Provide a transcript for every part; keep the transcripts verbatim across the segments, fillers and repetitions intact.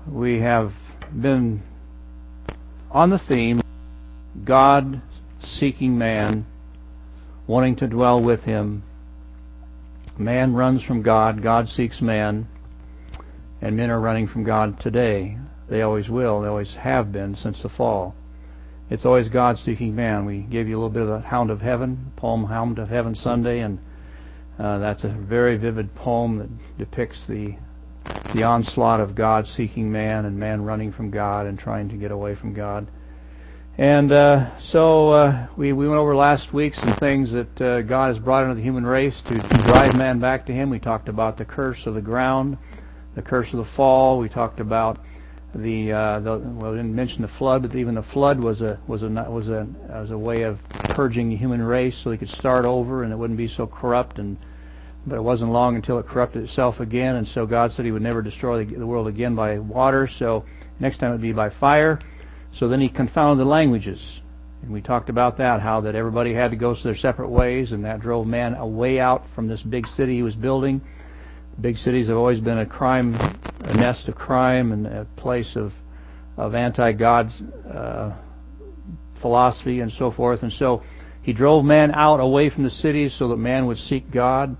we have been on the theme, God seeking man, wanting to dwell with him. Man runs from God, God seeks man, and men are running from God today. They always will, they always have been since the fall. It's always God seeking man. We gave you a little bit of the Hound of Heaven, poem Hound of Heaven Sunday, and uh, that's a very vivid poem that depicts the the onslaught of God seeking man and man running from God and trying to get away from God. And uh, so uh, we, we went over last week some things that uh, God has brought into the human race to, to drive man back to Him. We talked about the curse of the ground, the curse of the fall. We talked about the, uh, the well, we didn't mention the flood, but even the flood was a was a was a was a way of purging the human race so they could start over and it wouldn't be so corrupt. And but it wasn't long until it corrupted itself again. And so God said He would never destroy the, the world again by water. So next time it would be by fire. So then He confounded the languages. And we talked about that, how that everybody had to go their separate ways, and that drove man away out from this big city He was building. Big cities have always been a crime, a nest of crime, and a place of of anti-God uh, philosophy and so forth. And so He drove man out away from the cities so that man would seek God.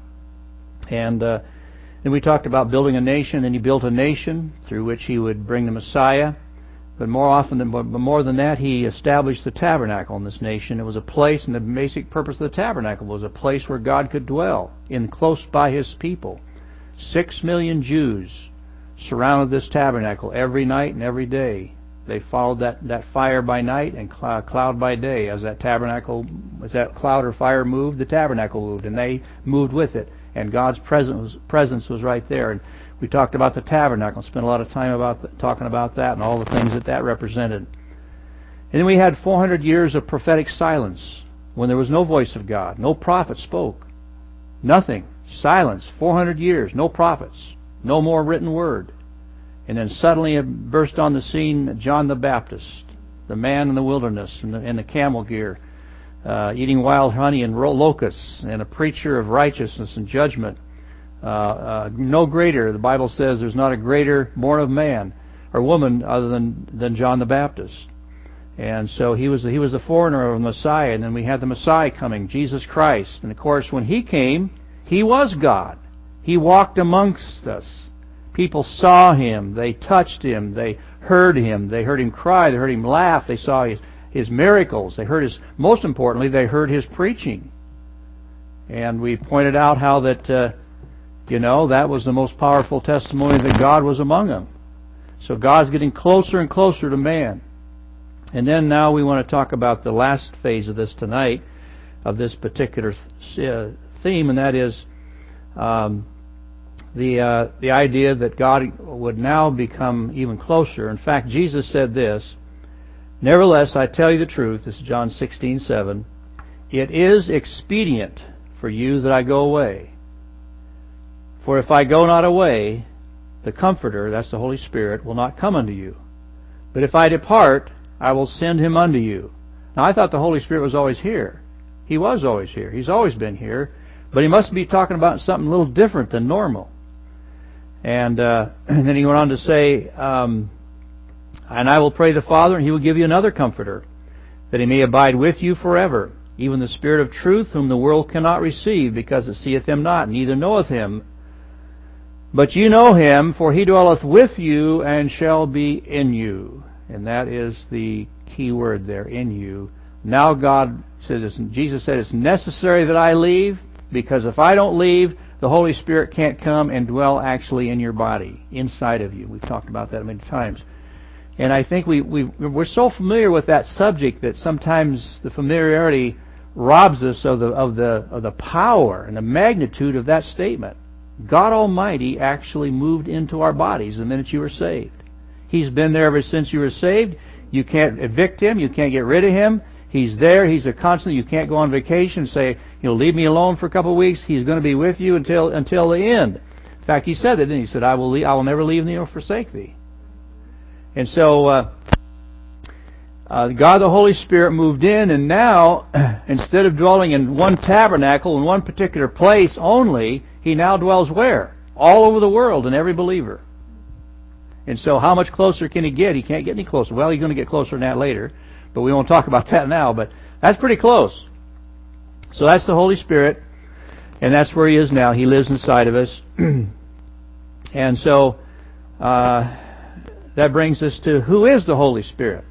And uh, then we talked about building a nation, and He built a nation through which He would bring the Messiah. But more often than but more than that, He established the tabernacle in this nation. It was a place, and the basic purpose of the tabernacle was a place where God could dwell, in close by His people. Six million Jews surrounded this tabernacle every night and every day. They followed that, that fire by night and cloud by day. As that tabernacle, as that cloud or fire moved, the tabernacle moved, and they moved with it. And God's presence was, presence was right there. And we talked about the tabernacle, spent a lot of time about the, talking about that and all the things that that represented. And then we had four hundred years of prophetic silence when there was no voice of God. No prophet spoke. Nothing. Silence. four hundred years. No prophets. No more written word. And then suddenly it burst on the scene John the Baptist, the man in the wilderness in the, in the camel gear, uh, eating wild honey and locusts, and a preacher of righteousness and judgment. Uh, uh, no greater, the Bible says there's not a greater born of man or woman other than, than John the Baptist. And so he was, he was the forerunner of the Messiah, and then we had the Messiah coming, Jesus Christ. And of course when He came, He was God. He walked amongst us. People saw Him, they touched Him, they heard Him, they heard Him cry, they heard Him laugh, they saw His, his miracles, they heard His, most importantly, they heard His preaching. And we pointed out how that, uh, you know, that was the most powerful testimony that God was among them. So God's getting closer and closer to man. And then now we want to talk about the last phase of this tonight, of this particular th- theme, and that is um, the uh, the idea that God would now become even closer. In fact, Jesus said this, "Nevertheless, I tell you the truth," this is John sixteen seven, "it is expedient for you that I go away. For if I go not away, the Comforter," that's the Holy Spirit, "will not come unto you. But if I depart, I will send Him unto you." Now, I thought the Holy Spirit was always here. He was always here. He's always been here. But He must be talking about something a little different than normal. And, uh, and then He went on to say, um, "And I will pray the Father, and He will give you another Comforter, that He may abide with you forever, even the Spirit of truth, whom the world cannot receive, because it seeth Him not, neither knoweth Him. But you know Him, for He dwelleth with you and shall be in you." And that is the key word there, in you. Now God says, Jesus said, it's necessary that I leave, because if I don't leave, the Holy Spirit can't come and dwell actually in your body, inside of you. We've talked about that many times. And I think we, we, we're so familiar with that subject that sometimes the familiarity robs us of the, of the, of the power and the magnitude of that statement. God Almighty actually moved into our bodies the minute you were saved. He's been there ever since you were saved. You can't evict Him. You can't get rid of Him. He's there. He's a constant. You can't go on vacation and say, you know, leave me alone for a couple of weeks. He's going to be with you until until the end. In fact, He said that, didn't He? He said, I will leave, I will never leave thee nor forsake thee. And so uh, uh, God the Holy Spirit moved in, and now, instead of dwelling in one tabernacle, in one particular place only, He now dwells where? All over the world in every believer. And so how much closer can he get? He can't get any closer. Well, he's going to get closer than that later, but we won't talk about that now. But that's pretty close. So that's the Holy Spirit, and that's where he is now. He lives inside of us. And so uh, that brings us to, who is the Holy Spirit?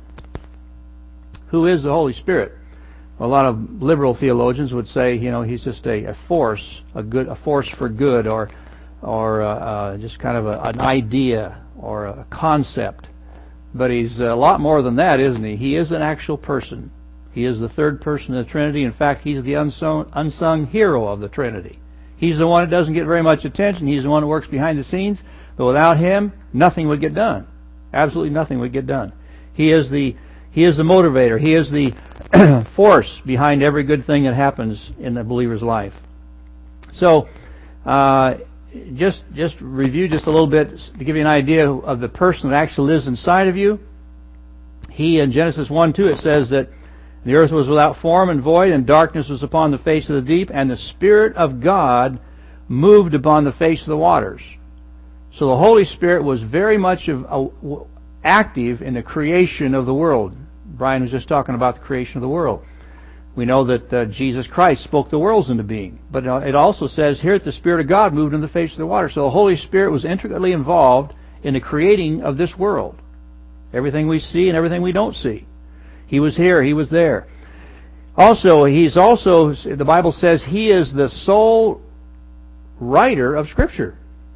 Who is the Holy Spirit? Well, a lot of liberal theologians would say, you know, he's just a, a force, a good, a force for good, or or uh, uh, just kind of a, an idea or a concept. But he's a lot more than that, isn't he? He is an actual person. He is the third person of the Trinity. In fact, he's the unsung, unsung hero of the Trinity. He's the one that doesn't get very much attention. He's the one that works behind the scenes. But without him, nothing would get done. Absolutely nothing would get done. He is the he is the motivator. He is the force behind every good thing that happens in the believer's life. So, uh, just just review just a little bit to give you an idea of the person that actually lives inside of you. He, in Genesis one two, it says that the earth was without form and void, and darkness was upon the face of the deep, and the Spirit of God moved upon the face of the waters. So the Holy Spirit was very much of, uh, active in the creation of the world. Brian was just talking about the creation of the world. We know that uh, Jesus Christ spoke the worlds into being. But uh, it also says here that the Spirit of God moved on the face of the water. So the Holy Spirit was intricately involved in the creating of this world. Everything we see and everything we don't see. He was here. He was there. Also, he's also, the Bible says, he is the sole writer of Scripture.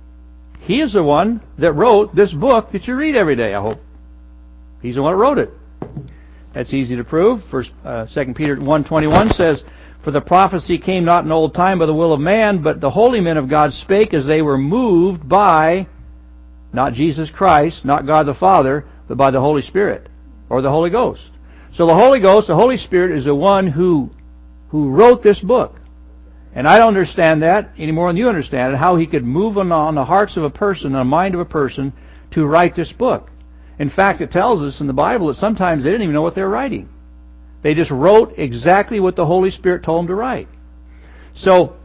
He is the one that wrote this book that you read every day, I hope. He's the one that wrote it. That's easy to prove. First, uh, Second Peter one twenty-one says, "For the prophecy came not in old time by the will of man, but the holy men of God spake as they were moved by," not Jesus Christ, not God the Father, but by the Holy Spirit, or the Holy Ghost. So the Holy Ghost, the Holy Spirit, is the one who who wrote this book. And I don't understand that any more than you understand it, how he could move on, on the hearts of a person, on the mind of a person, to write this book. In fact, it tells us in the Bible that sometimes they didn't even know what they were writing. They just wrote exactly what the Holy Spirit told them to write. So,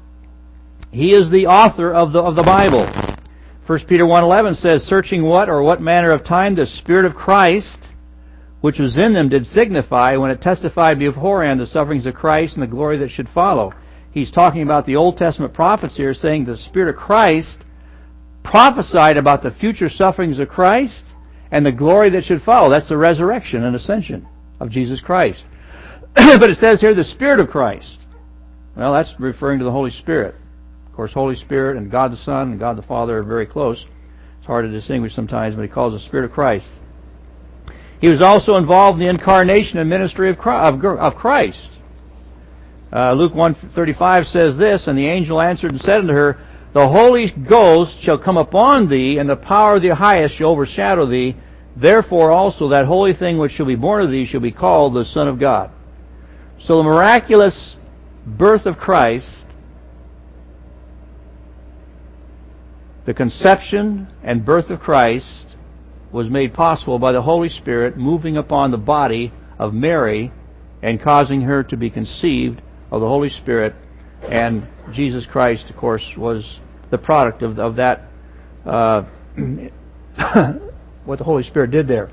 he is the author of the of the Bible. First Peter one eleven says, "Searching what or what manner of time the Spirit of Christ, which was in them, did signify when it testified beforehand the sufferings of Christ and the glory that should follow." He's talking about the Old Testament prophets here, saying the Spirit of Christ prophesied about the future sufferings of Christ and the glory that should follow. That's the resurrection and ascension of Jesus Christ. But it says here the Spirit of Christ. Well, that's referring to the Holy Spirit. Of course, Holy Spirit and God the Son and God the Father are very close. It's hard to distinguish sometimes, but he calls the Spirit of Christ. He was also involved in the incarnation and ministry of Christ. Uh, Luke one thirty-five says this, "And the angel answered and said unto her, The Holy Ghost shall come upon thee, and the power of the highest shall overshadow thee. Therefore also that holy thing which shall be born of thee shall be called the Son of God." So the miraculous birth of Christ, the conception and birth of Christ, was made possible by the Holy Spirit moving upon the body of Mary and causing her to be conceived of the Holy Spirit. And Jesus Christ, of course, was the product of, of that, uh, what the Holy Spirit did there.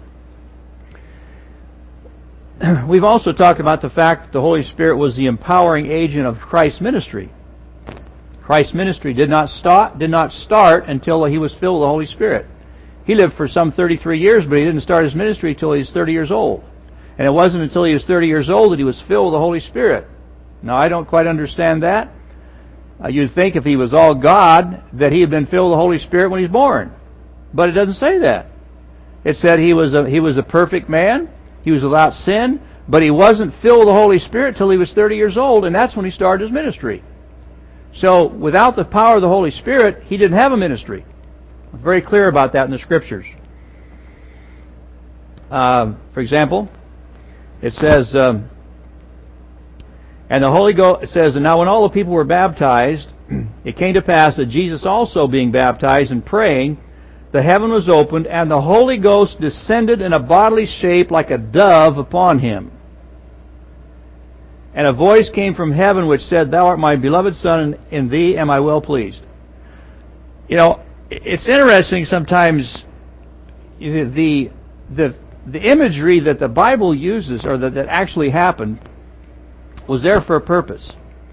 We've also talked about the fact that the Holy Spirit was the empowering agent of Christ's ministry. Christ's ministry did not start, did not start until he was filled with the Holy Spirit. He lived for some thirty-three years, but he didn't start his ministry until he was thirty years old. And it wasn't until he was thirty years old that he was filled with the Holy Spirit. Now, I don't quite understand that. Uh, you'd think if he was all God, that he had been filled with the Holy Spirit when he was born. But it doesn't say that. It said he was a, he was a perfect man, he was without sin, but he wasn't filled with the Holy Spirit till he was thirty years old, and that's when he started his ministry. So, without the power of the Holy Spirit, he didn't have a ministry. I'm very clear about that in the Scriptures. Uh, for example, it says, um, and the Holy Ghost, it says, "And now when all the people were baptized, it came to pass that Jesus also being baptized and praying, the heaven was opened, and the Holy Ghost descended in a bodily shape like a dove upon him. And a voice came from heaven which said, Thou art my beloved Son, and in thee am I well pleased." You know, it's interesting sometimes the the the imagery that the Bible uses, or that, that actually happened, was there for a purpose.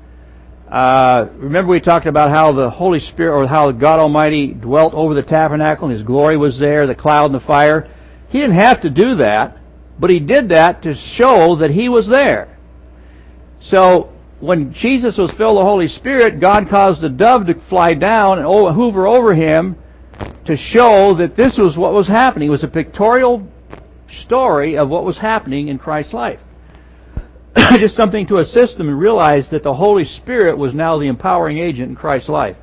Uh, remember we talked about how the Holy Spirit, or how God Almighty dwelt over the tabernacle, and His glory was there, the cloud and the fire. He didn't have to do that, but He did that to show that He was there. So, when Jesus was filled with the Holy Spirit, God caused a dove to fly down and hover over Him to show that this was what was happening. It was a pictorial story of what was happening in Christ's life. Just something to assist them and realize that the Holy Spirit was now the empowering agent in Christ's life.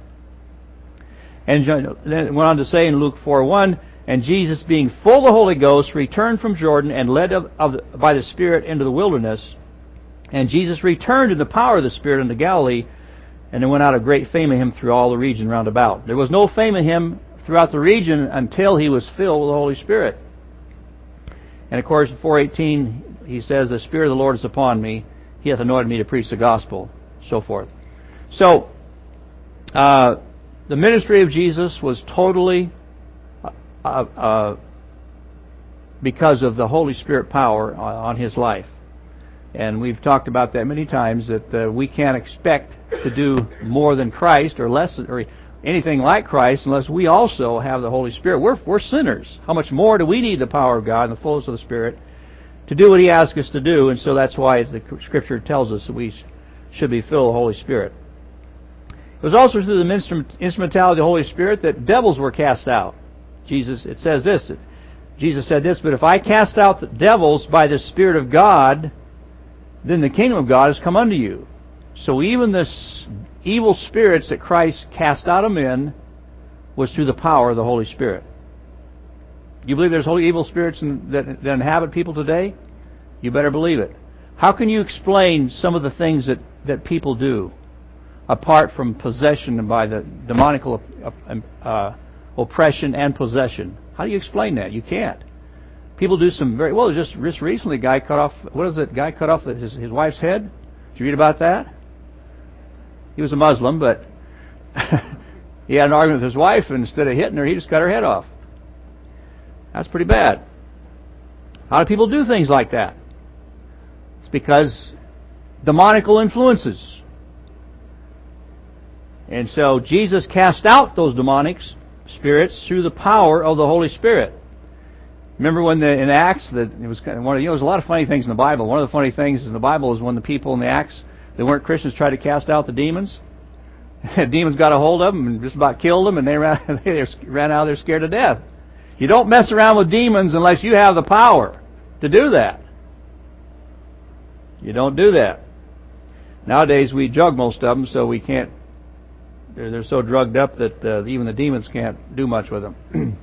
And then it went on to say in Luke four one, and Jesus, being full of the Holy Ghost, returned from Jordan and led of, of the, by the Spirit into the wilderness. And Jesus returned in the power of the Spirit into Galilee, and there went out a great fame of Him through all the region round about. There was no fame of Him throughout the region until He was filled with the Holy Spirit. And of course, in four eighteen, He says, the Spirit of the Lord is upon me. He hath anointed me to preach the gospel, so forth. So, uh, the ministry of Jesus was totally uh, uh, because of the Holy Spirit power on His life. And we've talked about that many times, that uh, we can't expect to do more than Christ, or less, or anything like Christ, unless we also have the Holy Spirit. We're, we're sinners. How much more do we need the power of God and the fullness of the Spirit to do what He asks us to do? And so that's why the Scripture tells us that we should be filled with the Holy Spirit. It was also through the instrumentality of the Holy Spirit that devils were cast out. Jesus, it says this, Jesus said this, but if I cast out the devils by the Spirit of God, then the kingdom of God has come unto you. So even the evil spirits that Christ cast out of men was through the power of the Holy Spirit. You believe there's holy evil spirits in, that, that inhabit people today? You better believe it. How can you explain some of the things that, that people do, apart from possession by the demonical uh, oppression and possession? How do you explain that? You can't. People do some very... Well, just, just recently, a guy cut off... What is it? Guy cut off his, his wife's head? Did you read about that? He was a Muslim, but he had an argument with his wife, and instead of hitting her, he just cut her head off. That's pretty bad. How do people do things like that? It's because demonical influences. And so Jesus cast out those demonic spirits through the power of the Holy Spirit. Remember when the, in Acts, that it was kind of one of, you know, there's a lot of funny things in the Bible. One of the funny things in the Bible is when the people in the Acts that weren't Christians tried to cast out the demons. The demons got a hold of them and just about killed them, and they ran, they ran out of there scared to death. You don't mess around with demons unless you have the power to do that. You don't do that. Nowadays we drug most of them, so we can't. They're, they're so drugged up that uh, even the demons can't do much with them.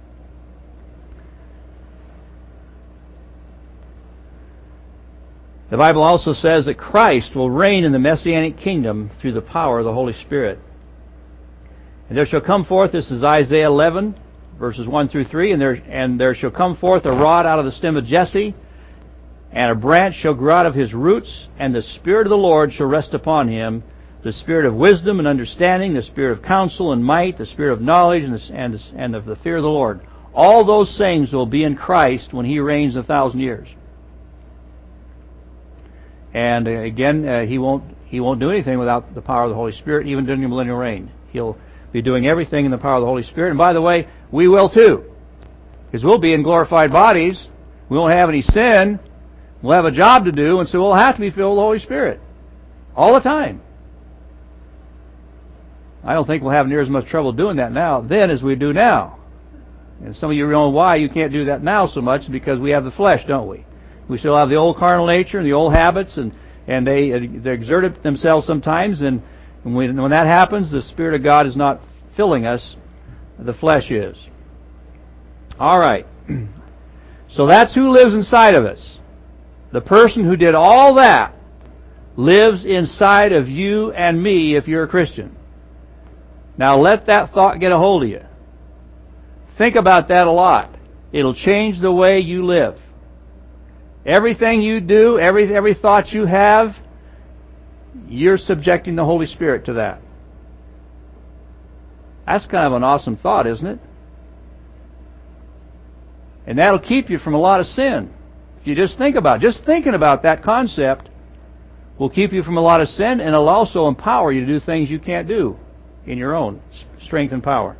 The Bible also says that Christ will reign in the Messianic kingdom through the power of the Holy Spirit. And there shall come forth, this is Isaiah eleven, verses one through three, and there, and there shall come forth a rod out of the stem of Jesse, and a branch shall grow out of his roots, and the Spirit of the Lord shall rest upon him, the Spirit of wisdom and understanding, the Spirit of counsel and might, the Spirit of knowledge, and, the, and, the, and of the fear of the Lord. All those things will be in Christ when He reigns a thousand years. And uh, again, uh, he won't he won't do anything without the power of the Holy Spirit, even during the millennial reign. He'll be doing everything in the power of the Holy Spirit. And by the way, we will too. Because we'll be in glorified bodies. We won't have any sin. We'll have a job to do, and so we'll have to be filled with the Holy Spirit. All the time. I don't think we'll have near as much trouble doing that now then as we do now. And some of you know why you can't do that now so much, because we have the flesh, don't we? We still have the old carnal nature and the old habits, and, and they, they exert it themselves sometimes, and when, when that happens, the Spirit of God is not filling us, the flesh is. Alright. So that's who lives inside of us. The person who did all that lives inside of you and me if you're a Christian. Now let that thought get a hold of you. Think about that a lot. It'll change the way you live. Everything you do, every every thought you have, you're subjecting the Holy Spirit to that. That's kind of an awesome thought, isn't it? And that'll keep you from a lot of sin. If you just think about it, just thinking about that concept will keep you from a lot of sin, and it'll also empower you to do things you can't do in your own strength and power.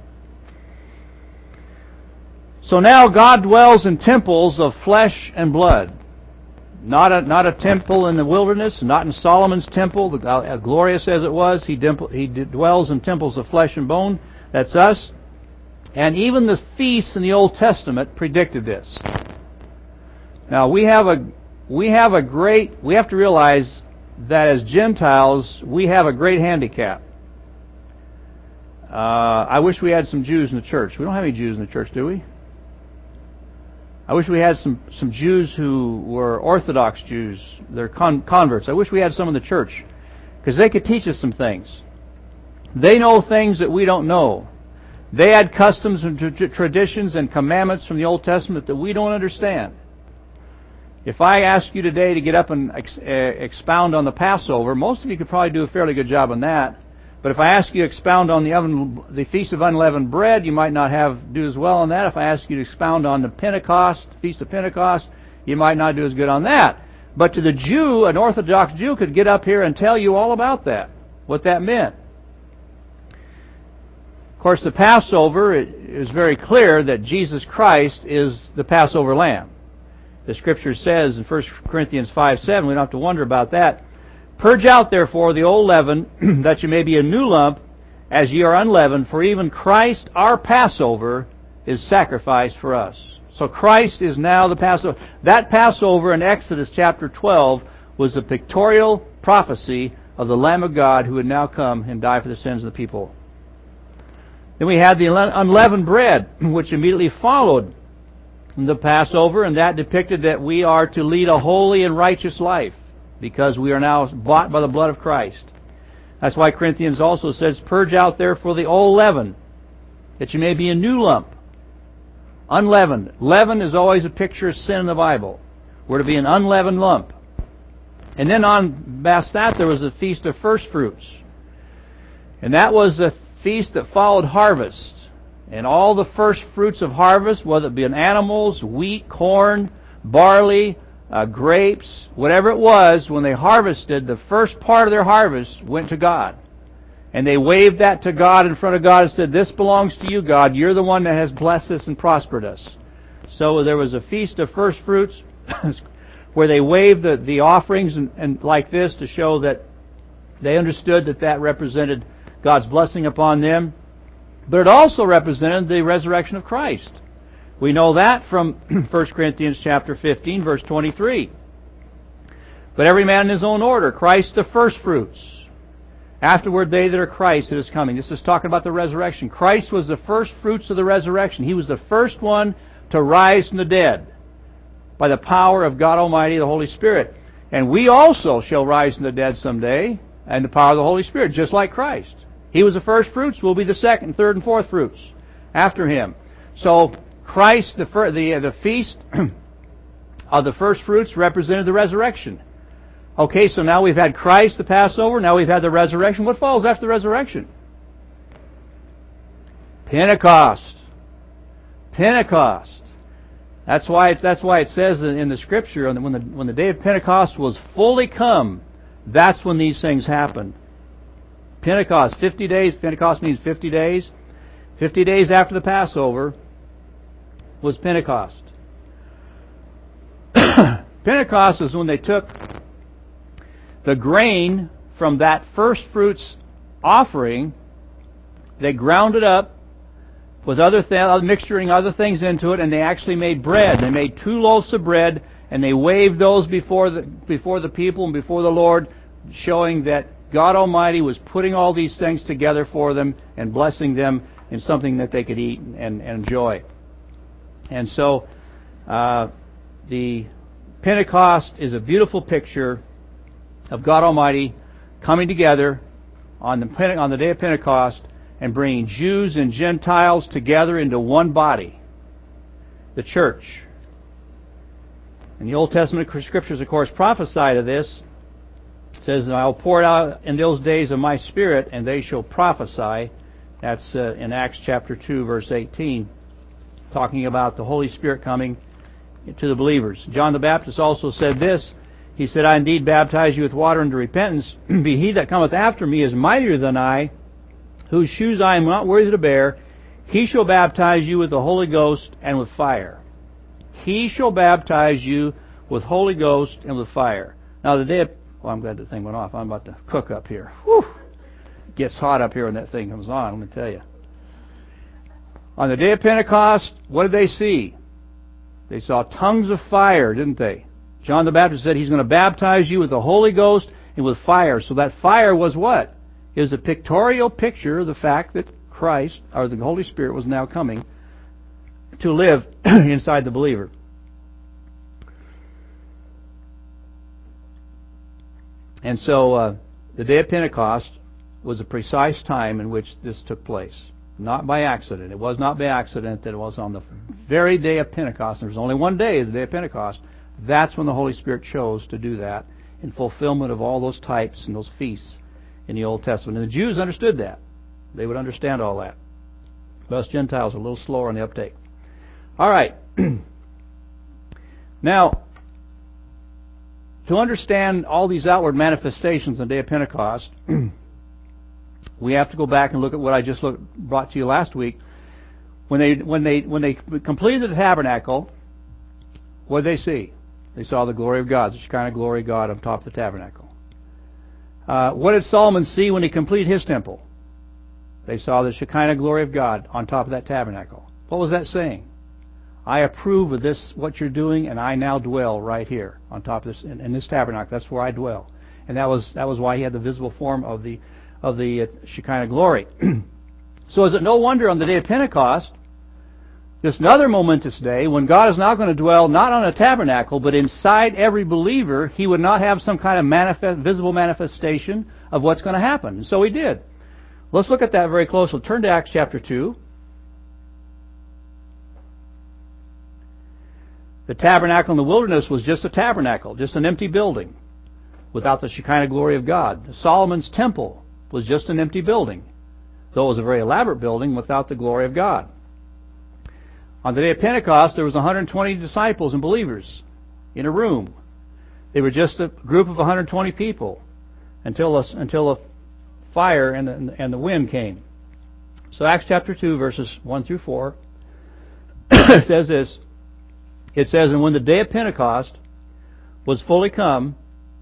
So now God dwells in temples of flesh and blood. Not a, not a temple in the wilderness, not in Solomon's temple, uh, glorious as it was. He, dimple, he dwells in temples of flesh and bone. That's us. And even the feasts in the Old Testament predicted this. Now we have a we have a great we have to realize that as Gentiles we have a great handicap. Uh, I wish we had some Jews in the church. We don't have any Jews in the church, do we? I wish we had some, some Jews who were Orthodox Jews. They're con- converts. I wish we had some in the church, because they could teach us some things. They know things that we don't know. They had customs and t- traditions and commandments from the Old Testament that we don't understand. If I ask you today to get up and ex- uh, expound on the Passover, most of you could probably do a fairly good job on that. But if I ask you to expound on the, oven, the Feast of Unleavened Bread, you might not have do as well on that. If I ask you to expound on the Pentecost, Feast of Pentecost, you might not do as good on that. But to the Jew, an Orthodox Jew could get up here and tell you all about that, what that meant. Of course, the Passover is very clear that Jesus Christ is the Passover Lamb. The Scripture says in First Corinthians five seven, we don't have to wonder about that. Purge out, therefore, the old leaven, that you may be a new lump, as ye are unleavened, for even Christ, our Passover, is sacrificed for us. So Christ is now the Passover. That Passover in Exodus chapter twelve was the pictorial prophecy of the Lamb of God who would now come and die for the sins of the people. Then we had the unleavened bread, which immediately followed the Passover, and that depicted that we are to lead a holy and righteous life, because we are now bought by the blood of Christ. That's why Corinthians also says, purge out therefore the old leaven, that you may be a new lump. Unleavened. Leaven is always a picture of sin in the Bible. We're to be an unleavened lump. And then on past that, there was the Feast of First Fruits. And that was the feast that followed harvest. And all the first fruits of harvest, whether it be in animals, wheat, corn, barley, Uh, grapes, whatever it was, when they harvested, the first part of their harvest went to God. And they waved that to God in front of God and said, this belongs to you, God. You're the one that has blessed us and prospered us. So there was a feast of first fruits where they waved the, the offerings and, and like this to show that they understood that that represented God's blessing upon them. But it also represented the resurrection of Christ. We know that from First Corinthians chapter fifteen, verse twenty-three. But every man in his own order, Christ the first fruits. Afterward they that are Christ that is coming. This is talking about the resurrection. Christ was the first fruits of the resurrection. He was the first one to rise from the dead by the power of God Almighty, the Holy Spirit. And we also shall rise from the dead someday and the power of the Holy Spirit, just like Christ. He was the first fruits. We'll be the second, third, and fourth fruits after Him. So Christ, the, the, the feast of the first fruits represented the resurrection. Okay, so now we've had Christ, the Passover. Now we've had the resurrection. What follows after the resurrection? Pentecost. Pentecost. That's why it's, that's why it says in the Scripture, when the, when the day of Pentecost was fully come, that's when these things happened. Pentecost, fifty days. Pentecost means fifty days. fifty days after the Passover was Pentecost. Pentecost is when they took the grain from that first fruits offering, they ground it up with other th- mixturing other things into it, and they actually made bread. They made two loaves of bread, and they waved those before the before the people and before the Lord, showing that God Almighty was putting all these things together for them and blessing them in something that they could eat and, and enjoy. And so, uh, the Pentecost is a beautiful picture of God Almighty coming together on the on the day of Pentecost and bringing Jews and Gentiles together into one body, the church. And the Old Testament Scriptures, of course, prophesy to this. It says, I will pour it out in those days of my Spirit, and they shall prophesy. That's uh, in Acts chapter two, verse eighteen. talking about the Holy Spirit coming to the believers. John the Baptist also said this. He said, I indeed baptize you with water unto repentance. Be he that cometh after me is mightier than I, whose shoes I am not worthy to bear. He shall baptize you with the Holy Ghost and with fire. He shall baptize you with Holy Ghost and with fire. Now the day of... Well, I'm glad the thing went off. I'm about to cook up here. Whew! It gets hot up here when that thing comes on, let me tell you. On the day of Pentecost, what did they see? They saw tongues of fire, didn't they? John the Baptist said he's going to baptize you with the Holy Ghost and with fire. So that fire was what? It was a pictorial picture of the fact that Christ, or the Holy Spirit, was now coming to live inside the believer. And so uh, the day of Pentecost was a precise time in which this took place. Not by accident. It was not by accident that it was on the very day of Pentecost. There was only one day, is the day of Pentecost. That's when the Holy Spirit chose to do that in fulfillment of all those types and those feasts in the Old Testament. And the Jews understood that. They would understand all that. But us Gentiles are a little slower on the uptake. All right. Now, to understand all these outward manifestations on the day of Pentecost, we have to go back and look at what I just looked, brought to you last week. When they when they when they completed the tabernacle, what did they see? They saw the glory of God, the Shekinah glory of God on top of the tabernacle. Uh, what did Solomon see when he completed his temple? They saw the Shekinah glory of God on top of that tabernacle. What was that saying? I approve of this, what you're doing, and I now dwell right here on top of this, in, in this tabernacle. That's where I dwell. And that was that was why he had the visible form of the of the uh, Shekinah glory. So is it no wonder on the day of Pentecost, this another momentous day, when God is now going to dwell not on a tabernacle, but inside every believer, he would not have some kind of manifest, visible manifestation of what's going to happen. And so he did. Let's look at that very closely. Turn to Acts chapter two. The tabernacle in the wilderness was just a tabernacle, just an empty building, without the Shekinah glory of God. Solomon's temple was just an empty building, though it was a very elaborate building without the glory of God. On the day of Pentecost, there was one hundred twenty disciples and believers in a room. They were just a group of one hundred twenty people until a, until a fire and the, and the wind came. So Acts chapter two, verses one through four, says this. It says, and when the day of Pentecost was fully come,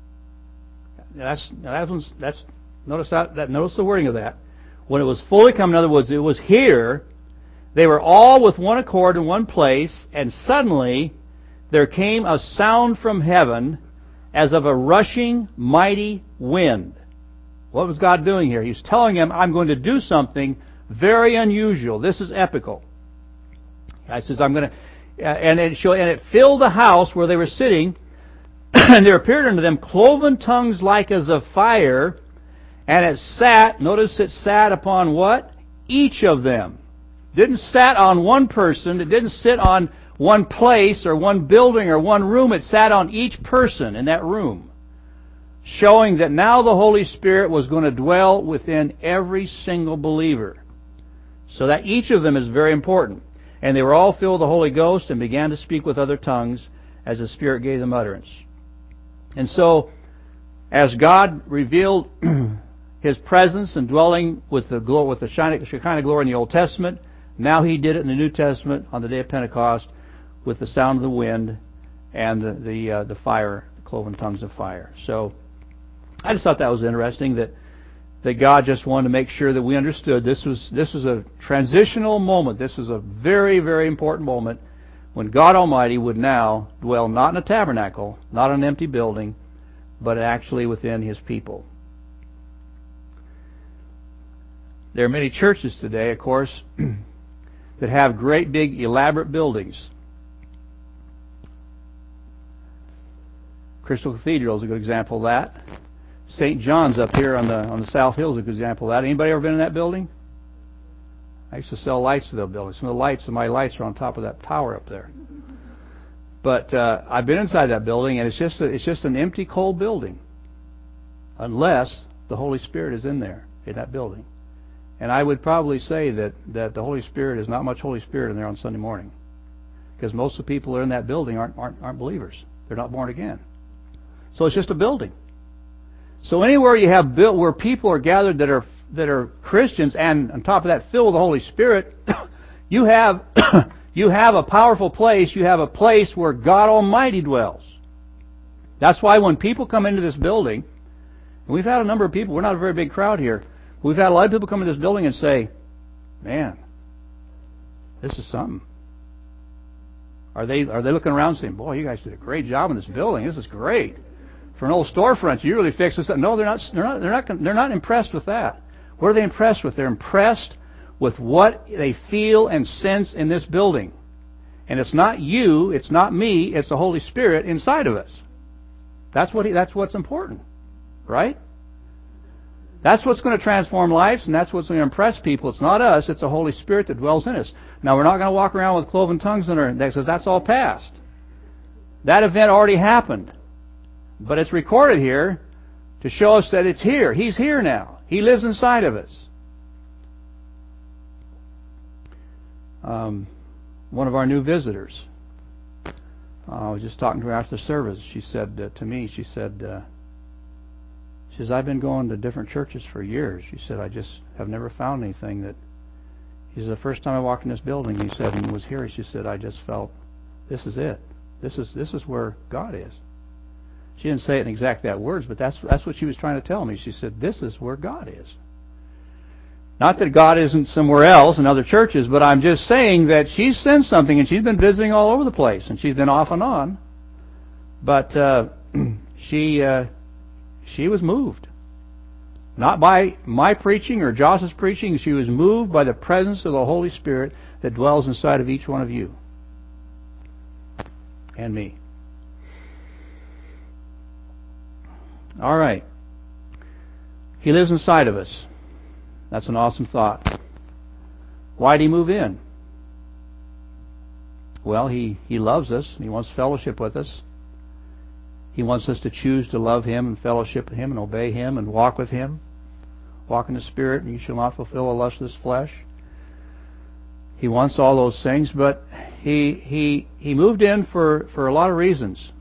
that's that's, that's notice that, that notice the wording of that. When it was fully come, in other words, it was here. They were all with one accord in one place, and suddenly there came a sound from heaven as of a rushing mighty wind. What was God doing here? He was telling them, I'm going to do something very unusual. This is epical. He says, I'm going to... And it, showed, and it filled the house where they were sitting, and there appeared unto them cloven tongues like as of fire, and it sat, notice it sat upon what? Each of them. Didn't sat on one person, it didn't sit on one place or one building or one room, it sat on each person in that room, showing that now the Holy Spirit was going to dwell within every single believer. So that each of them is very important. And they were all filled with the Holy Ghost and began to speak with other tongues as the Spirit gave them utterance. And so, as God revealed His presence and dwelling with the glory, with the Shekinah glory in the Old Testament, now He did it in the New Testament on the day of Pentecost with the sound of the wind and the the, uh, the fire, the cloven tongues of fire. So, I just thought that was interesting that. that God just wanted to make sure that we understood this was this was a transitional moment. This was a very, very important moment when God Almighty would now dwell not in a tabernacle, not in an empty building, but actually within His people. There are many churches today, of course, that have great big elaborate buildings. Crystal Cathedral is a good example of that. Saint John's up here on the on the South Hill is a good example of that. Anybody ever been in that building? I used to sell lights to that building. Some of the lights, of my lights are on top of that tower up there. But uh, I've been inside that building, and it's just a, it's just an empty, cold building, unless the Holy Spirit is in there in that building. And I would probably say that that the Holy Spirit is not much Holy Spirit in there on Sunday morning. because most of the people that are in that building aren't, aren't, aren't believers. They're not born again. So it's just a building. So anywhere you have built where people are gathered that are that are Christians, and on top of that filled with the Holy Spirit, you have you have a powerful place. You have a place where God Almighty dwells. That's why when people come into this building, and we've had a number of people, we're not a very big crowd here, we've had a lot of people come into this building and say, man, this is something. Are they are they looking around saying, boy, you guys did a great job in this building. This is great. For an old storefront, you really fixed this up. No, they're not. They're not. They're not. They're not impressed with that. What are they impressed with? They're impressed with what they feel and sense in this building. And it's not you. It's not me. It's the Holy Spirit inside of us. That's what. He, that's what's important, right? That's what's going to transform lives, and that's what's going to impress people. It's not us. It's the Holy Spirit that dwells in us. Now, we're not going to walk around with cloven tongues in our necks because that's all past. That event already happened. But it's recorded here to show us that it's here. He's here now. He lives inside of us. Um, one of our new visitors, uh, I was just talking to her after service. She said uh, to me, she said, uh, she says, I've been going to different churches for years. She said, I just have never found anything that... She said, the first time I walked in this building, he said, and was here, she said, I just felt, this is it. This is this is where God is. She didn't say it in exact that words, but that's that's what she was trying to tell me. She said, this is where God is. Not that God isn't somewhere else in other churches, but I'm just saying that she's sensed something, and she's been visiting all over the place, and she's been off and on. But uh, she uh, she was moved. Not by my preaching or Josh's preaching. She was moved by the presence of the Holy Spirit that dwells inside of each one of you. And me. All right. He lives inside of us. That's an awesome thought. Why did He move in? Well, He, he loves us. He wants fellowship with us. He wants us to choose to love Him and fellowship with Him and obey Him and walk with Him. Walk in the Spirit, and you shall not fulfill the lust of this flesh. He wants all those things, but He He He moved in for, for a lot of reasons.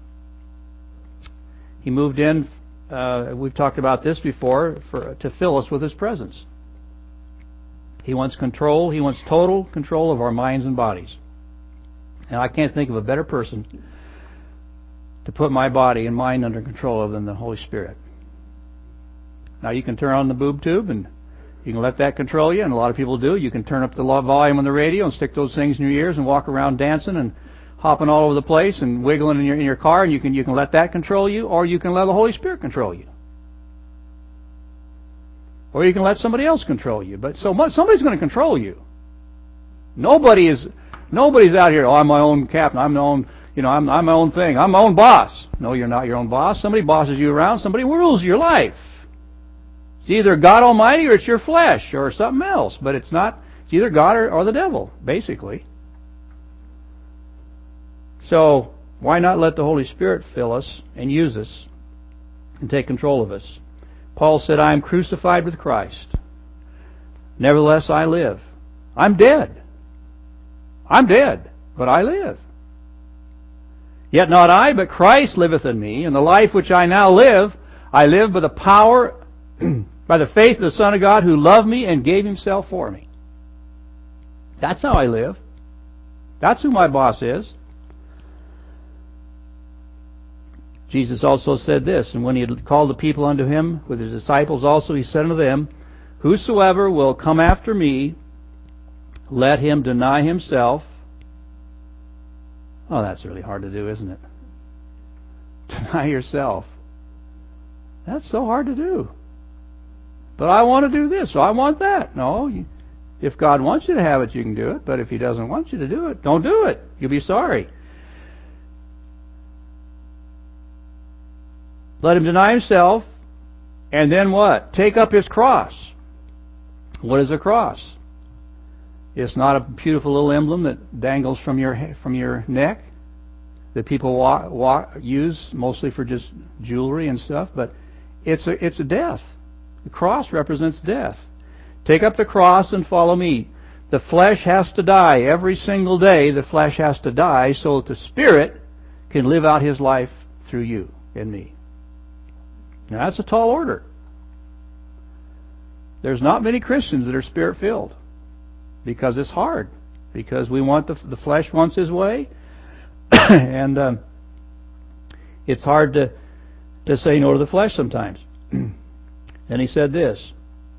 He moved in, uh, we've talked about this before, for, to fill us with His presence. He wants control. He wants total control of our minds and bodies. And I can't think of a better person to put my body and mind under control of than the Holy Spirit. Now you can turn on the boob tube and you can let that control you, and a lot of people do. You can turn up the volume on the radio and stick those things in your ears and walk around dancing and hopping all over the place and wiggling in your in your car, and you can you can let that control you, or you can let the Holy Spirit control you. Or you can let somebody else control you. But so much, somebody's going to control you. Nobody is nobody's out here, oh, I'm my own captain, I'm my own You know, I'm, I'm my own thing. I'm my own boss. No, you're not your own boss. Somebody bosses you around. Somebody rules your life. It's either God Almighty or it's your flesh or something else. But it's not. It's either God or, or the devil, basically. So why not let the Holy Spirit fill us and use us and take control of us? Paul said, I am crucified with Christ. Nevertheless, I live. I'm dead. I'm dead, but I live. Yet not I, but Christ liveth in me, and the life which I now live, I live by the power, by the faith of the Son of God, who loved me and gave Himself for me. That's how I live. That's who my boss is. Jesus also said this, and when He had called the people unto Him with His disciples also, He said unto them, Whosoever will come after me, let him deny himself. Oh, that's really hard to do, isn't it? Deny yourself. That's so hard to do. But I want to do this, so I want that. No, you, if God wants you to have it, you can do it. But if He doesn't want you to do it, don't do it. You'll be sorry. Let him deny himself, and then what? Take up his cross. What is a cross? It's not a beautiful little emblem that dangles from your from your neck that people walk, walk, use mostly for just jewelry and stuff, but it's a it's a death. The cross represents death. Take up the cross and follow me. the flesh has to die. Every single day the flesh has to die so that the Spirit can live out His life through you and me. Now that's a tall order. There's not many Christians that are Spirit-filled because it's hard. Because we want the, the flesh wants His way, and um, it's hard to to say no to the flesh sometimes. And He said this: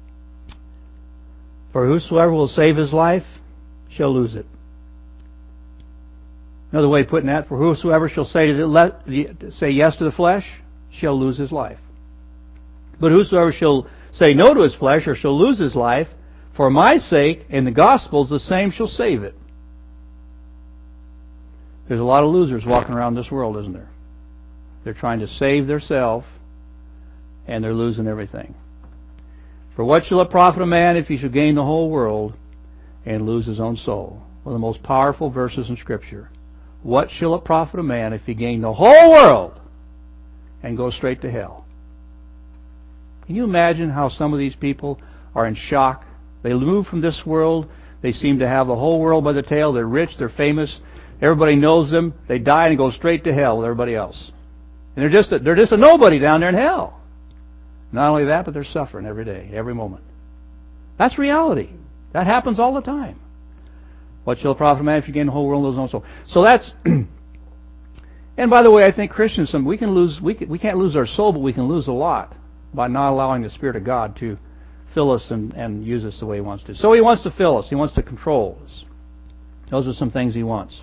"For whosoever will save his life shall lose it." Another way of putting that: for whosoever shall say to the let, say yes to the flesh shall lose his life. But whosoever shall say no to his flesh or shall lose his life, for my sake and the gospel's, the same shall save it. There's a lot of losers walking around this world, isn't there? They're trying to save theirself, and they're losing everything. For what shall it profit a man if he shall gain the whole world and lose his own soul? One of the most powerful verses in Scripture. What shall it profit a man if he gain the whole world and go straight to hell? Can you imagine how some of these people are in shock? They move from this world. They seem to have the whole world by the tail. They're rich. They're famous. Everybody knows them. They die and go straight to hell with everybody else. And they're just a, they're just a nobody down there in hell. Not only that, but they're suffering every day, every moment. That's reality. That happens all the time. What shall it profit a man if you gain the whole world and lose his own soul? So that's... And by the way, I think Christians, we can lose, we, can, we can't lose our soul, but we can lose a lot by not allowing the Spirit of God to fill us and, and use us the way He wants to. So He wants to fill us. He wants to control us. Those are some things He wants.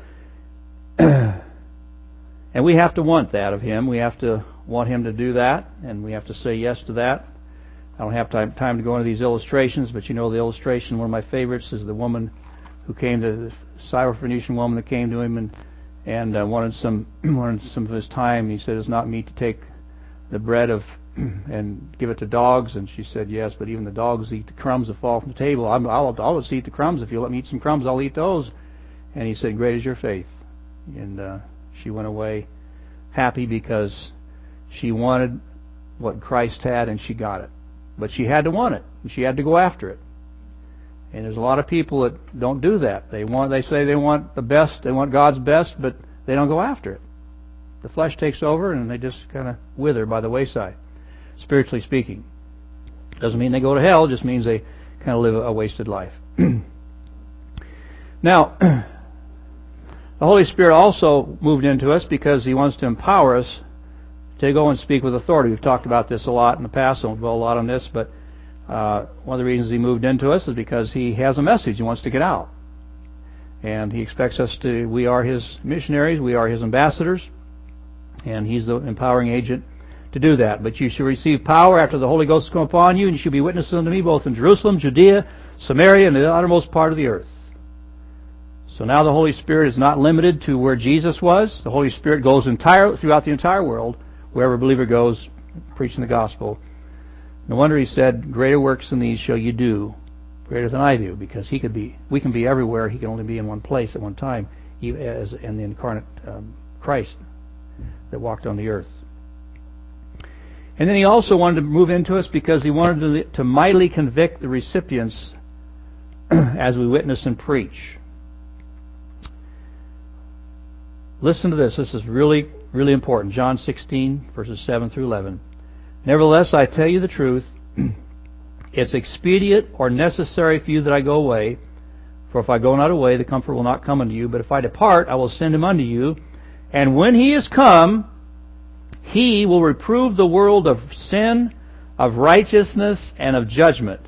And we have to want that of Him. We have to want Him to do that, and we have to say yes to that. I don't have time, time to go into these illustrations, but you know the illustration, one of my favorites, is the woman who came to the Syrophoenician woman that came to him and and uh, wanted some wanted some of his time. He said, "It's not meet to take the bread of and give it to dogs." And she said, "Yes, but even the dogs eat the crumbs that fall from the table. I'm, I'll I'll just eat the crumbs. If you let me eat some crumbs, I'll eat those." And he said, "Great is your faith." And uh, she went away happy because she wanted what Christ had, and she got it. But she had to want it, and she had to go after it. And there's a lot of people that don't do that. They want, they say they want the best, they want God's best, but they don't go after it. The flesh takes over, and they just kind of wither by the wayside, spiritually speaking. Doesn't mean they go to hell; it just means they kind of live a wasted life. Now, the Holy Spirit also moved into us because He wants to empower us to go and speak with authority. We've talked about this a lot in the past, so we'll dwell a lot on this, but uh, one of the reasons He moved into us is because He has a message He wants to get out. And He expects us to, we are His missionaries, we are His ambassadors, and He's the empowering agent to do that. But you shall receive power after the Holy Ghost has come upon you, and you shall be witnesses unto me both in Jerusalem, Judea, Samaria, and the uttermost part of the earth. So now the Holy Spirit is not limited to where Jesus was. The Holy Spirit goes entire, throughout the entire world, wherever a believer goes, preaching the gospel. No wonder He said, "Greater works than these shall you do, greater than I do," because He could be, we can be everywhere. He can only be in one place at one time, as in the incarnate um, Christ that walked on the earth. And then He also wanted to move into us because He wanted to, to mightily convict the recipients as we witness and preach. Listen to this. This is really, really important. John sixteen, verses seven through eleven. "Nevertheless, I tell you the truth. It's expedient or necessary for you that I go away. For if I go not away, the Comforter will not come unto you. But if I depart, I will send Him unto you. And when He is come, He will reprove the world of sin, of righteousness, and of judgment."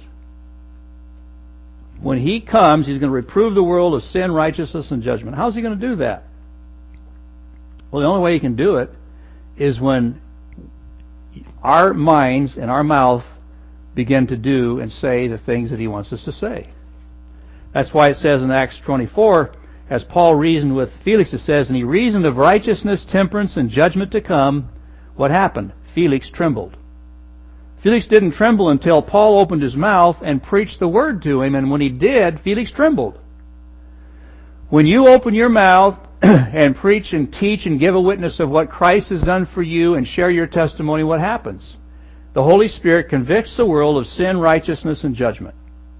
When He comes, He's going to reprove the world of sin, righteousness, and judgment. How's He going to do that? Well, the only way He can do it is when our minds and our mouth begin to do and say the things that He wants us to say. That's why it says in Acts twenty-four, as Paul reasoned with Felix, it says, "And he reasoned of righteousness, temperance, and judgment to come." What happened? Felix trembled. Felix didn't tremble until Paul opened his mouth and preached the word to him, and when he did, Felix trembled. When you open your mouth and preach and teach and give a witness of what Christ has done for you and share your testimony, what happens? The Holy Spirit convicts the world of sin, righteousness, and judgment.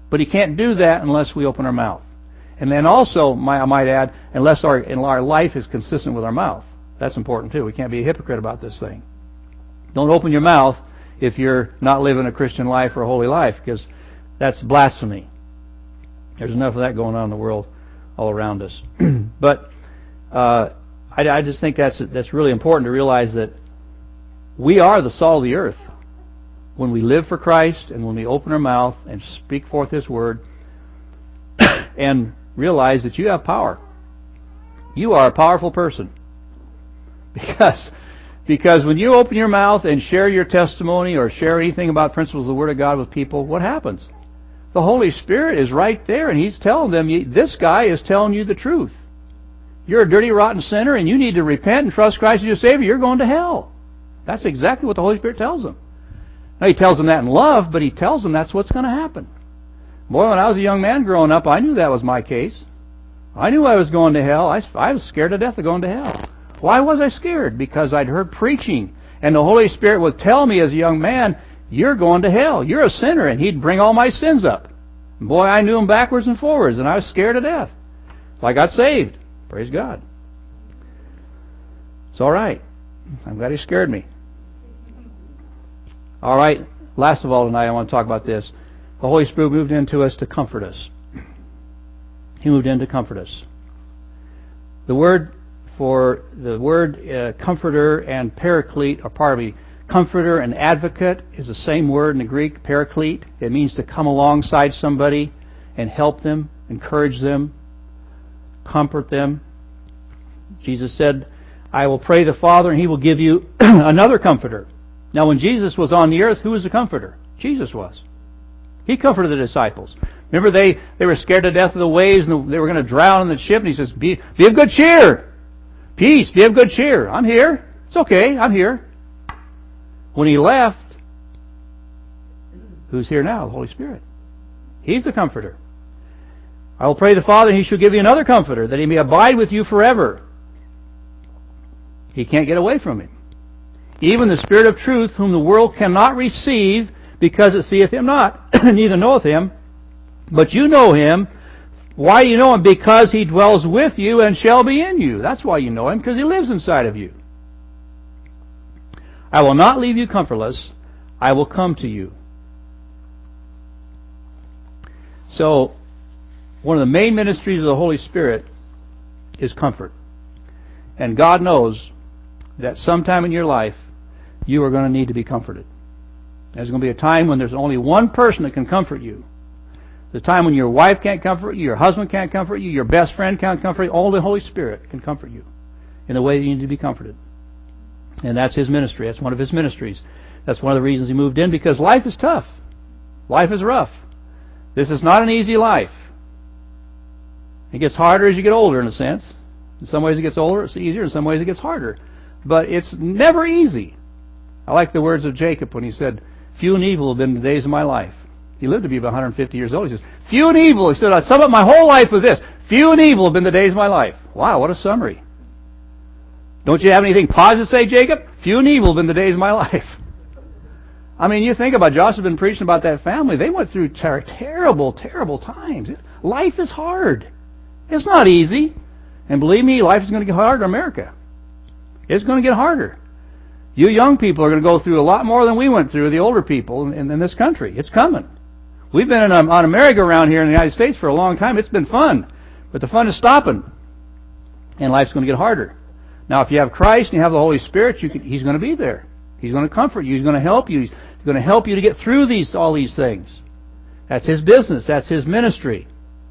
But He can't do that unless we open our mouth. And then also, I might add, unless our, our life is consistent with our mouth. That's important too. We can't be a hypocrite about this thing. Don't open your mouth if you're not living a Christian life or a holy life, because that's blasphemy. There's enough of that going on in the world all around us. But uh, I, I just think that's that's really important to realize that we are the salt of the earth. When we live for Christ and when we open our mouth and speak forth His Word and realize that you have power. You are a powerful person. Because because when you open your mouth and share your testimony or share anything about principles of the Word of God with people, what happens? The Holy Spirit is right there and He's telling them, this guy is telling you the truth. You're a dirty, rotten sinner and you need to repent and trust Christ as your Savior. You're going to hell. That's exactly what the Holy Spirit tells them. Now, He tells them that in love, but He tells them that's what's going to happen. Boy, when I was a young man growing up, I knew that was my case. I knew I was going to hell. I, I was scared to death of going to hell. Why was I scared? Because I'd heard preaching, and the Holy Spirit would tell me as a young man, you're going to hell. You're a sinner, and He'd bring all my sins up. And boy, I knew them backwards and forwards, and I was scared to death. So I got saved. Praise God. It's all right. I'm glad He scared me. All right. Last of all tonight, I want to talk about this. The Holy Spirit moved into us to comfort us. He moved in to comfort us. The word for the word uh, comforter and paraclete, or pardon me, comforter and advocate is the same word in the Greek, paraclete. It means to come alongside somebody and help them, encourage them, comfort them. Jesus said, I will pray the Father and He will give you another comforter. Now when Jesus was on the earth, who was the comforter? Jesus was. He comforted the disciples. Remember, they, they were scared to death of the waves and they were going to drown in the ship. And He says, be, be of good cheer. Peace, be of good cheer. I'm here. It's okay, I'm here. When He left, who's here now? The Holy Spirit. He's the comforter. I will pray the Father and He shall give you another comforter, that He may abide with you forever. He can't get away from Him. Even the Spirit of truth, whom the world cannot receive, because it seeth Him not, neither knoweth Him. But you know Him. Why do you know Him? Because He dwells with you and shall be in you. That's why you know Him, because He lives inside of you. I will not leave you comfortless. I will come to you. So, one of the main ministries of the Holy Spirit is comfort. And God knows that sometime in your life, you are going to need to be comforted. There's going to be a time when there's only one person that can comfort you. The time when your wife can't comfort you, your husband can't comfort you, your best friend can't comfort you. Only the Holy Spirit can comfort you in the way that you need to be comforted. And that's His ministry. That's one of His ministries. That's one of the reasons He moved in, because life is tough. Life is rough. This is not an easy life. It gets harder as you get older, in a sense. In some ways it gets older, it's easier. In some ways it gets harder. But it's never easy. I like the words of Jacob when he said, few and evil have been the days of my life. He lived to be about one hundred fifty years old. He says, few and evil. He said, I sum up my whole life with this. Few and evil have been the days of my life. Wow, what a summary. Don't you have anything positive to say, Jacob? Few and evil have been the days of my life. I mean, you think about, Josh has been preaching about that family. They went through ter- terrible, terrible times. Life is hard. It's not easy. And believe me, life is going to get harder in America. It's going to get harder. You young people are going to go through a lot more than we went through, the older people in, in this country. It's coming. We've been in a, on a merry-go-round here in the United States for a long time. It's been fun. But the fun is stopping. And life's going to get harder. Now, if you have Christ and you have the Holy Spirit, you can, He's going to be there. He's going to comfort you. He's going to help you. He's going to help you to get through these all these things. That's His business. That's His ministry.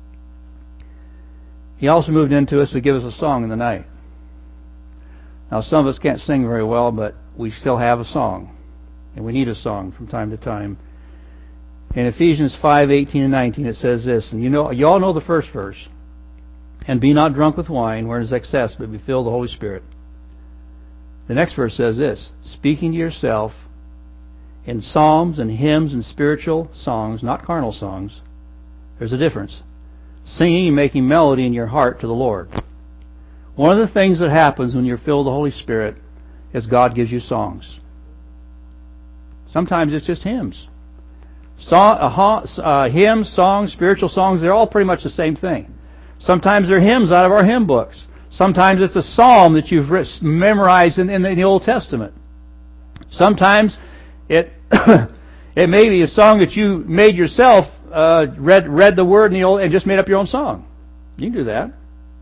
He also moved into us to give us a song in the night. Now, some of us can't sing very well, but we still have a song. And we need a song from time to time. In Ephesians five, eighteen and nineteen, it says this, and you know, you all know the first verse. And be not drunk with wine, wherein is excess, but be filled with the Holy Spirit. The next verse says this, speaking to yourself in psalms and hymns and spiritual songs, not carnal songs. There's a difference. Singing and making melody in your heart to the Lord. One of the things that happens when you're filled with the Holy Spirit is God gives you songs. Sometimes it's just hymns. Song, uh, uh, hymns, songs, spiritual songs, they're all pretty much the same thing. Sometimes they're hymns out of our hymn books. Sometimes it's a psalm that you've memorized in, in the Old Testament. Sometimes it it may be a song that you made yourself, uh, read read the word in the old and just made up your own song. You can do that.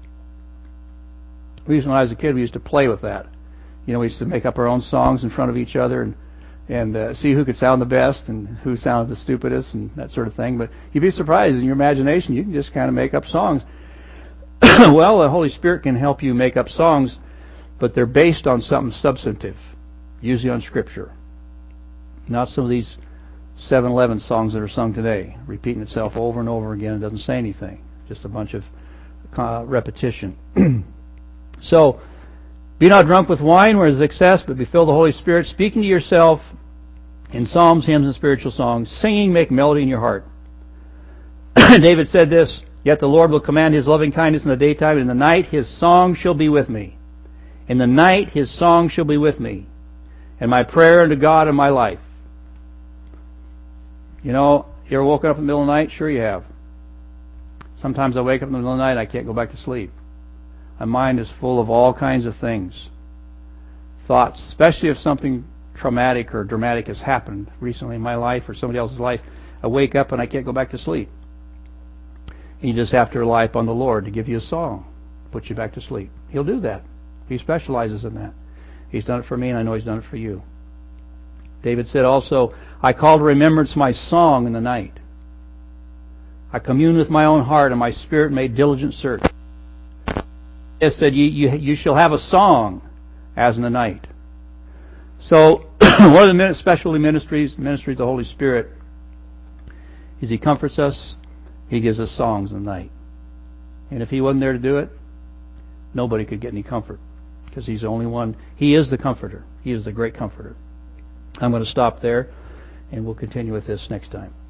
We used, when I was a kid, we used to play with that. You know, we used to make up our own songs in front of each other and and uh, see who could sound the best and who sounded the stupidest and that sort of thing. But you'd be surprised in your imagination, you can just kind of make up songs. Well, the Holy Spirit can help you make up songs, but they're based on something substantive, usually on Scripture. Not some of these seven eleven songs that are sung today, repeating itself over and over again. It doesn't say anything, just a bunch of uh, repetition. So, be not drunk with wine where is excess, but be filled with the Holy Spirit, speaking to yourself in psalms, hymns, and spiritual songs, singing, make melody in your heart. David said this, yet the Lord will command His loving kindness in the daytime, and in the night His song shall be with me. In the night His song shall be with me, and my prayer unto God in my life. You know, you ever woken up in the middle of the night? Sure you have. Sometimes I wake up in the middle of the night and I can't go back to sleep. My mind is full of all kinds of things. Thoughts, especially if something traumatic or dramatic has happened recently in my life or somebody else's life. I wake up and I can't go back to sleep. And you just have to rely upon the Lord to give you a song, put you back to sleep. He'll do that. He specializes in that. He's done it for me, and I know He's done it for you. David said also, I call to remembrance my song in the night. I commune with my own heart, and my spirit made diligent search. It said, you, you, you shall have a song as in the night. So, one of the specialty ministries, ministries of the Holy Spirit, is He comforts us. He gives us songs in the night. And if He wasn't there to do it, nobody could get any comfort. Because He's the only one. He is the comforter. He is the great comforter. I'm going to stop there, and we'll continue with this next time.